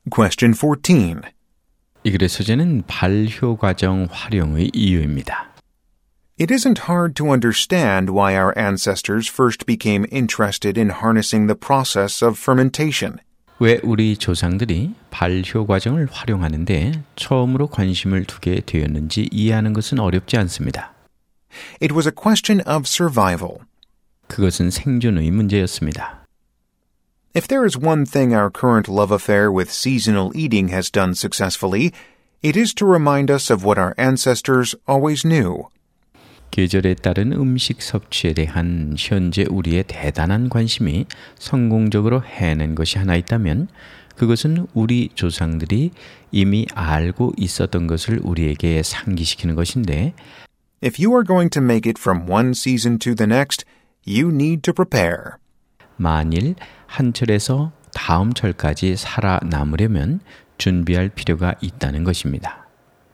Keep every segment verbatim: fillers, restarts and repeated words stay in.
Question fourteen. 이 글의 소재는 발효 과정 활용의 이유입니다. It isn't hard to understand why our ancestors first became interested in harnessing the process of fermentation. 왜 우리 조상들이 발효 과정을 활용하는데 처음으로 관심을 두게 되었는지 이해하는 것은 어렵지 않습니다. It was a question of survival. 그것은 생존의 문제였습니다. If there is one thing our current love affair with seasonal eating has done successfully, it is to remind us of what our ancestors always knew. 계절에 따른 음식 섭취에 대한 현재 우리의 대단한 관심이 성공적으로 해낸 것이 하나 있다면 그것은 우리 조상들이 이미 알고 있었던 것을 우리에게 상기시키는 것인데 If you are going to make it from one season to the next, you need to prepare. 만일 한 철에서 다음 철까지 살아남으려면 준비할 필요가 있다는 것입니다.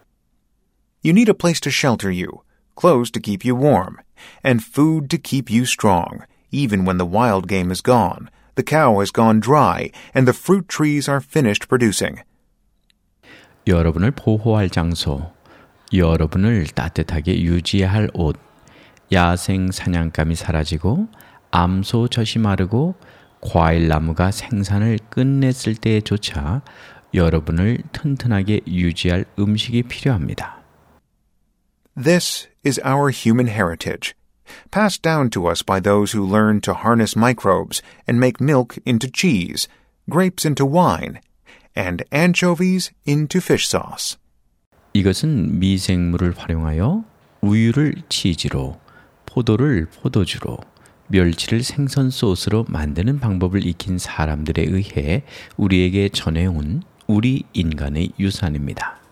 You need a place to shelter you, clothes to keep you warm, and food to keep you strong, even when the wild game is gone, the cow has gone dry, and the fruit trees are finished producing. 여러분을 보호할 장소, 여러분을 따뜻하게 유지할 옷, 야생 사냥감이 사라지고 암소젖이 마르고 과일나무가 생산을 끝냈을 때조차 여러분을 튼튼하게 유지할 음식이 필요합니다. This is our human heritage, passed down to us by those who learned to harness microbes and make milk into cheese, grapes into wine, and anchovies into fish sauce. 이것은 미생물을 활용하여 우유를 치즈로, 포도를 포도주로, 멸치를 생선 소스로 만드는 방법을 익힌 사람들에 의해 우리에게 전해온 우리 인간의 유산입니다.